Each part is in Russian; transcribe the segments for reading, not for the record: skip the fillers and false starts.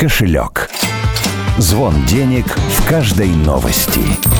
кошелек. Звон денег в каждой новости.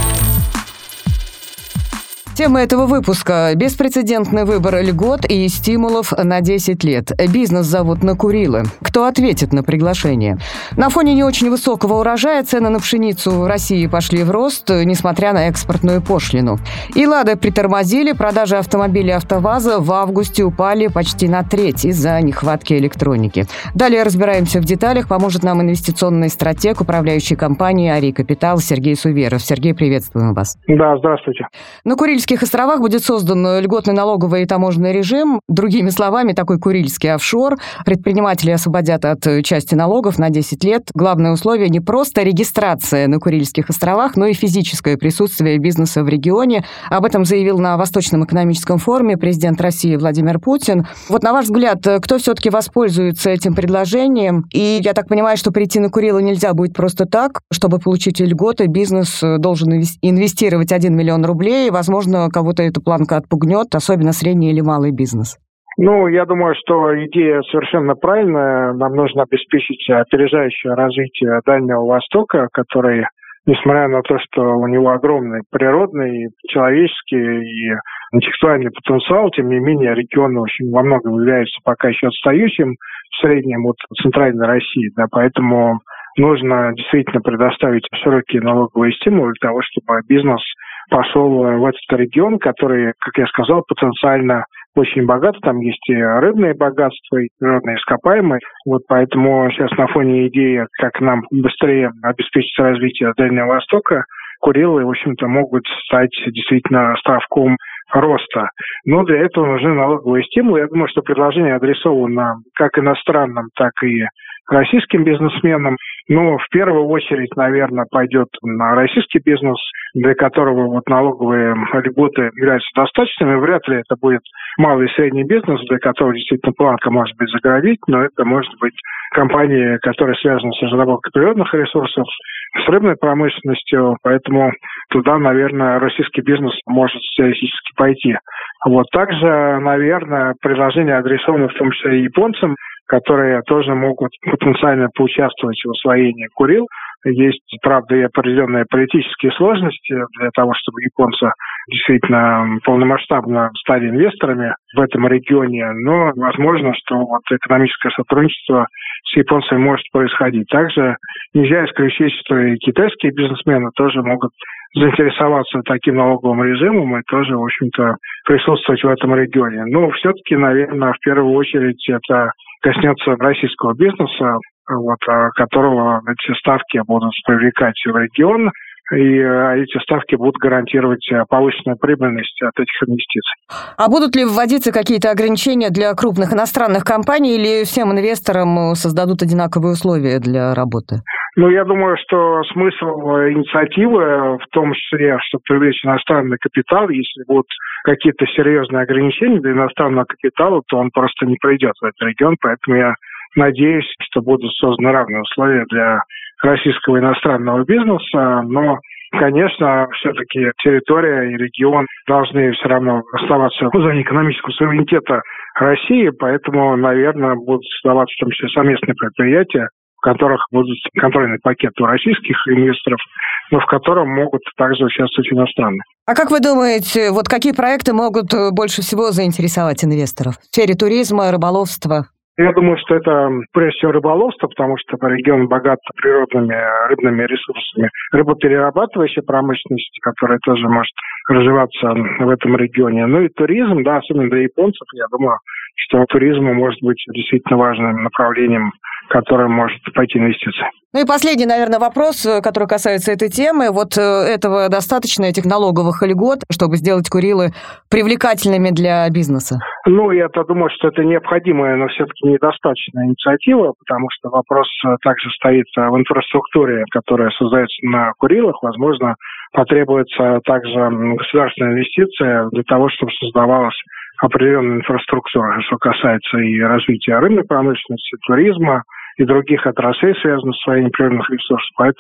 Тема этого выпуска – беспрецедентный выбор льгот и стимулов на 10 лет. Бизнес зовут на Курилы. Кто ответит на приглашение? На фоне не очень высокого урожая цены на пшеницу в России пошли в рост, несмотря на экспортную пошлину. И «Лады» притормозили, продажи автомобилей «АвтоВАЗа» в августе упали почти на треть из-за нехватки электроники. Далее разбираемся в деталях. Поможет нам инвестиционный стратег управляющей компании «Ари Капитал» Сергей Суверов. Сергей, приветствуем вас. Да, здравствуйте. На Курильских островах будет создан льготный налоговый и таможенный режим. Другими словами, такой курильский офшор. Предприниматели освободят от части налогов на 10 лет. Главное условие не просто регистрация на Курильских островах, но и физическое присутствие бизнеса в регионе. Об этом заявил на Восточном экономическом форуме президент России Владимир Путин. Вот на ваш взгляд, кто все-таки воспользуется этим предложением? И я так понимаю, что прийти на Курилы нельзя будет просто так. Чтобы получить льготы, бизнес должен инвестировать 1 миллион рублей. Возможно, кого-то эта планка отпугнет, особенно средний или малый бизнес. Я думаю, что идея совершенно правильная. Нам нужно обеспечить опережающее развитие Дальнего Востока, который, несмотря на то, что у него огромный природный, человеческий и интеллектуальный потенциал, тем не менее регион очень во многом является пока еще отстающим в среднем от центральной России. Да, поэтому нужно действительно предоставить широкие налоговые стимулы для того, чтобы бизнес пошел в этот регион, который, как я сказал, потенциально очень богат. Там есть и рыбные богатства, и природные ископаемые. Поэтому сейчас на фоне идеи, как нам быстрее обеспечить развитие Дальнего Востока, Курилы, в общем-то, могут стать действительно островком роста. Но для этого нужны налоговые стимулы. Я думаю, что предложение адресовано как иностранным, так и российским бизнесменам. Но в первую очередь, наверное, пойдет на российский бизнес, для которого налоговые льготы являются достаточными. Вряд ли это будет малый и средний бизнес, для которого действительно планка может быть заградить, но это может быть компании, которые связаны с разработкой природных ресурсов, с рыбной промышленностью, поэтому туда, наверное, российский бизнес может теоретически пойти. Также, наверное, предложение адресовано в том числе и японцам, которые тоже могут потенциально поучаствовать в освоении Курил. Есть, правда, и определенные политические сложности для того, чтобы японцы действительно полномасштабно стали инвесторами в этом регионе, но возможно, что экономическое сотрудничество с японцами может происходить. Также нельзя исключить, что и китайские бизнесмены тоже могут заинтересоваться таким налоговым режимом и тоже, в общем-то, присутствовать в этом регионе. Но все-таки, наверное, в первую очередь это коснется российского бизнеса, которого эти ставки будут привлекать в регион, и эти ставки будут гарантировать повышенную прибыльность от этих инвестиций. А будут ли вводиться какие-то ограничения для крупных иностранных компаний или всем инвесторам создадут одинаковые условия для работы? Я думаю, что смысл инициативы в том числе, чтобы привлечь иностранный капитал, если будут какие-то серьезные ограничения для иностранного капитала, то он просто не придет в этот регион, поэтому я надеюсь, что будут созданы равные условия для российского и иностранного бизнеса, но, конечно, все-таки территория и регион должны все равно оставаться в зоне экономического суверенитета России, поэтому, наверное, будут создаваться в том числе совместные предприятия, в которых будут контрольный пакет у российских инвесторов, но в котором могут также участвовать иностранные. А как вы думаете, какие проекты могут больше всего заинтересовать инвесторов в сфере туризма, рыболовства? Я думаю, что это прежде всего рыболовство, потому что регион богат природными рыбными ресурсами. Рыбоперерабатывающая промышленность, которая тоже может развиваться в этом регионе. И туризм, да, особенно для японцев, я думаю, что туризм может быть действительно важным направлением, которое может пойти инвестиции. И последний, наверное, вопрос, который касается этой темы. Этого достаточно, этих налоговых льгот, чтобы сделать Курилы привлекательными для бизнеса? Я думаю, что это необходимая, но все-таки недостаточная инициатива, потому что вопрос также стоит в инфраструктуре, которая создается на Курилах. Возможно, потребуется также государственная инвестиция для того, чтобы создавалась определенная инфраструктура, что касается и развития рыбной промышленности, туризма и других отраслей, связанных с освоением природных ресурсов. Поэтому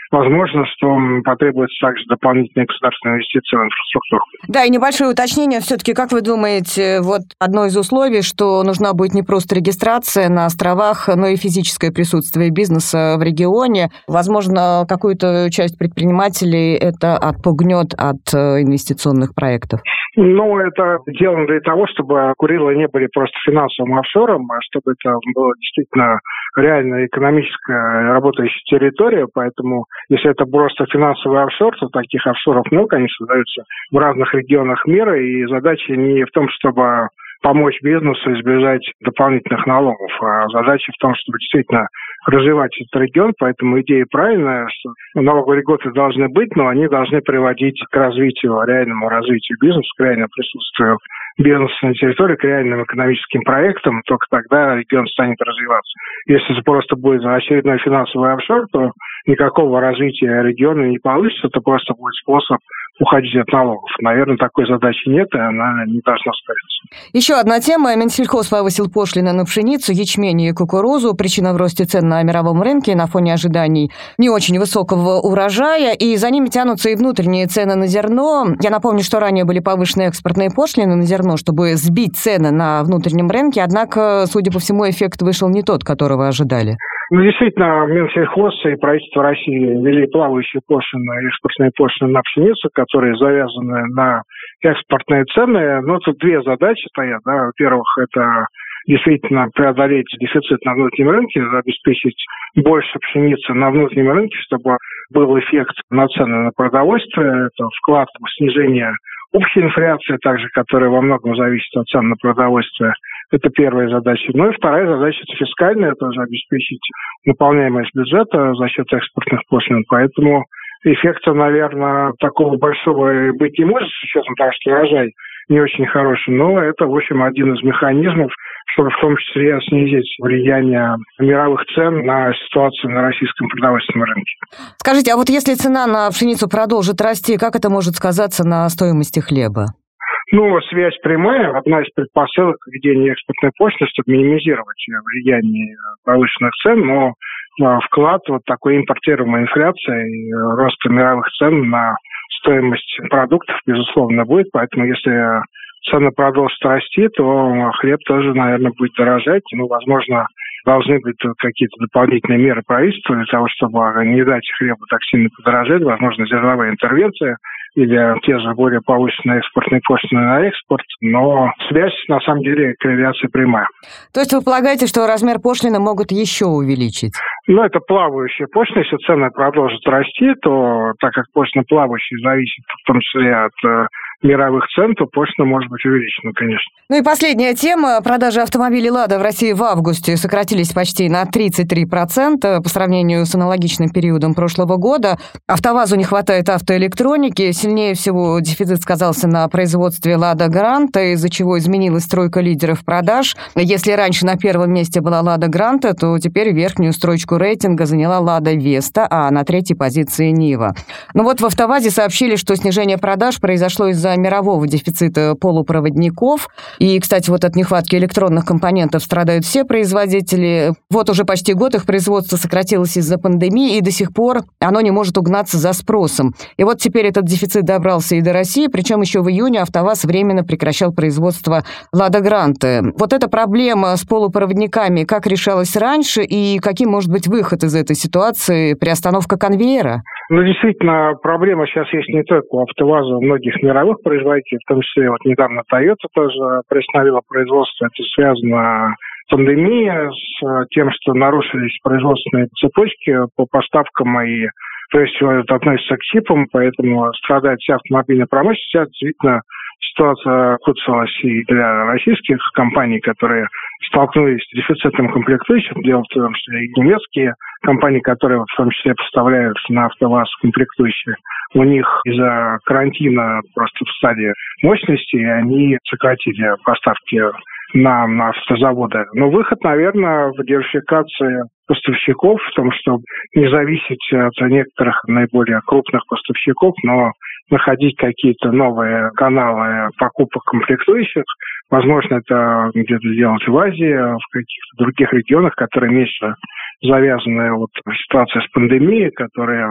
возможно, что потребуется также дополнительные государственные инвестиции в инфраструктуру. Да, и небольшое уточнение. Все-таки, как вы думаете, вот одно из условий, что нужна будет не просто регистрация на островах, но и физическое присутствие бизнеса в регионе. Возможно, какую-то часть предпринимателей это отпугнет от инвестиционных проектов. Ну, это сделано для того, чтобы Курилы не были просто финансовым офшором, а чтобы это было действительно реально экономическая работающая территория. Поэтому, если это просто финансовый офшор, то таких офшоров много, они создаются в разных регионах мира, и задача не в том, чтобы помочь бизнесу избежать дополнительных налогов, а задача в том, чтобы действительно развивать этот регион. Поэтому идея правильная, что налоговые льготы должны быть, но они должны приводить к развитию, реальному развитию бизнеса, к реальному присутствию бизнеса на территории, к реальным экономическим проектам. Только тогда регион станет развиваться. Если это просто будет очередной финансовый офшор, то никакого развития региона не получится, это просто будет способ уходить от налогов. Наверное, такой задачи нет, и она не должна ставиться. Еще одна тема. Минсельхоз повысил пошлины на пшеницу, ячмень и кукурузу. Причина в росте цен на мировом рынке на фоне ожиданий не очень высокого урожая. И за ними тянутся и внутренние цены на зерно. Я напомню, что ранее были повышены экспортные пошлины на зерно, чтобы сбить цены на внутреннем рынке. Однако, судя по всему, эффект вышел не тот, которого ожидали. Ну, действительно, Минсельхоз и правительство России ввели плавающие пошлины, экспортные пошлины на пшеницу, которые завязаны на экспортные цены. Но тут две задачи стоят. Да. Во-первых, это действительно преодолеть дефицит на внутреннем рынке, обеспечить больше пшеницы на внутреннем рынке, чтобы был эффект на цены на продовольствие. Это вклад в снижение общей инфляции, также, которая во многом зависит от цен на продовольствие. Это первая задача. Ну и вторая задача – это фискальная, тоже обеспечить наполняемость бюджета за счет экспортных пошлин. Поэтому эффекта, наверное, такого большого быть не может, с учетом того, что урожай не очень хороший. Но это, в общем, один из механизмов, чтобы в том числе снизить влияние мировых цен на ситуацию на российском продовольственном рынке. Скажите, а вот если цена на пшеницу продолжит расти, как это может сказаться на стоимости хлеба? Ну, связь прямая. Одна из предпосылок введения экспортной пошлины, чтобы минимизировать влияние повышенных цен, но вклад вот такой импортируемой инфляции и роста мировых цен на стоимость продуктов, безусловно, будет. Поэтому если цены продолжат расти, то хлеб тоже, наверное, будет дорожать. Ну, возможно, должны быть какие-то дополнительные меры правительства для того, чтобы не дать хлебу так сильно подорожать. Возможно, зерновая интервенция или те же более повышенные экспортные пошлины на экспорт, но связь, на самом деле, корреляция прямая. То есть вы полагаете, что размер пошлины могут еще увеличить? Ну, это плавающая пошлина. Если цены продолжат расти, то, так как пошлина плавающая зависит в том числе от мировых цен, то пошлина может быть увеличена, конечно. Ну и последняя тема. Продажи автомобилей «Лада» в России в августе сократились почти на 33% по сравнению с аналогичным периодом прошлого года. «АвтоВАЗу» не хватает автоэлектроники. Сильнее всего дефицит сказался на производстве «Лада Гранта», из-за чего изменилась тройка лидеров продаж. Если раньше на первом месте была «Лада Гранта», то теперь верхнюю строчку рейтинга заняла «Лада Веста», а на третьей позиции «Нива». Но вот в «АвтоВАЗе» сообщили, что снижение продаж произошло из-за мирового дефицита полупроводников. И, кстати, вот от нехватки электронных компонентов страдают все производители. Вот уже почти год их производство сократилось из-за пандемии, и до сих пор оно не может угнаться за спросом. И вот теперь этот дефицит добрался и до России, причем еще в июне АвтоВАЗ временно прекращал производство «Лада Гранты». Вот эта проблема с полупроводниками как решалась раньше, и каким может быть выход из этой ситуации, приостановка конвейера? Ну, действительно, проблема сейчас есть не только у АвтоВАЗа, у многих мировых производителей, в том числе вот недавно Toyota тоже приостановила производство. Это связано с пандемией, с тем, что нарушились производственные цепочки по поставкам, и прежде всего это относится к чипам, поэтому страдает вся автомобильная промышленность. Сейчас действительно ситуация ухудшилась и для российских компаний, которые столкнулись с дефицитом комплектующих, дело в том числе и немецкие компании, которые в том числе поставляют на АвтоВАЗ комплектующие. У них из-за карантина просто встали мощности, и они сократили поставки на автозаводы. Но выход, наверное, в диверсификации поставщиков, в том, чтобы не зависеть от некоторых наиболее крупных поставщиков, но находить какие-то новые каналы покупок комплектующих. Возможно, это где-то делать в Азии, в каких-то других регионах, которые меньше завязаны вот ситуация с пандемией, которая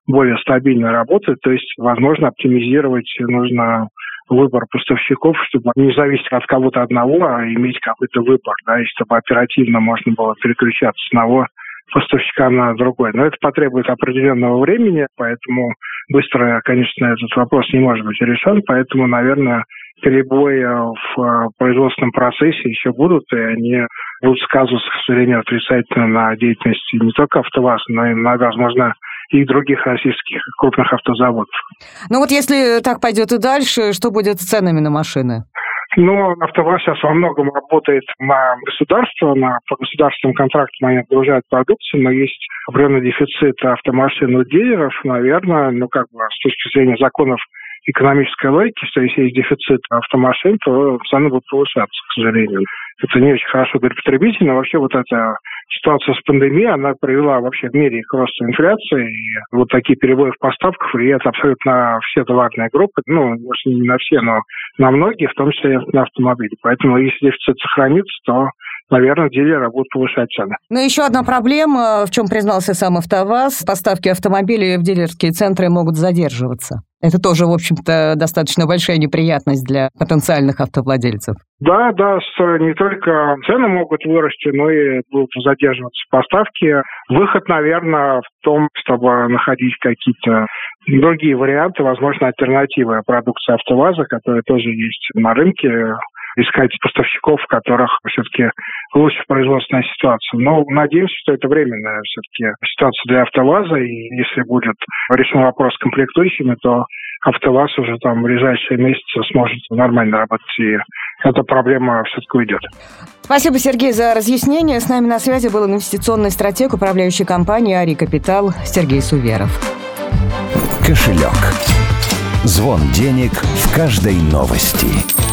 более стабильно работать. То есть, возможно, оптимизировать нужно выбор поставщиков, чтобы не зависеть от кого-то одного, а иметь какой-то выбор, да, и чтобы оперативно можно было переключаться с одного поставщика на другой. Но это потребует определенного времени, поэтому быстро, конечно, этот вопрос не может быть решен, поэтому, наверное, перебои в производственном процессе еще будут, и они будут сказываться, к сожалению, отрицательно на деятельности не только АвтоВАЗа, но и, возможно, и других российских крупных автозаводов. Ну вот если так пойдет и дальше, что будет с ценами на машины? Ну, АвтоВАЗ сейчас во многом работает на государство, по государственным контрактам они отгружают продукцию, но есть определенный дефицит автомашин у дилеров, наверное, с точки зрения законов экономической логики, что если есть дефицит автомашин, то цены будут повышаться, к сожалению. Это не очень хорошо для потребителей, но вообще вот эта ситуация с пандемией, она привела вообще в мире к росту инфляции, и вот такие перебои в поставках влияют абсолютно на все товарные группы, может, не на все, но на многие, в том числе и на автомобили. Поэтому если дефицит сохранится, то, наверное, дилеры будут повышать цены. Но еще одна проблема, в чем признался сам АвтоВАЗ, поставки автомобилей в дилерские центры могут задерживаться. Это тоже, в общем-то, достаточно большая неприятность для потенциальных автовладельцев. Да, не только цены могут вырасти, но и будут задерживаться поставки. Выход, наверное, в том, чтобы находить какие-то другие варианты, возможно, альтернативы продукции АвтоВАЗа, которые тоже есть на рынке, искать поставщиков, в которых все-таки лучше производственная ситуация. Но надеемся, что это временная все-таки ситуация для АвтоВАЗа, и если будет решен вопрос с комплектующими, то АвтоВАЗ уже в ближайшие месяцы сможет нормально работать, и эта проблема все-таки уйдет. Спасибо, Сергей, за разъяснение. С нами на связи был инвестиционный стратег управляющей компании «Ари Капитал» Сергей Суверов. Кошелек. Звон денег в каждой новости.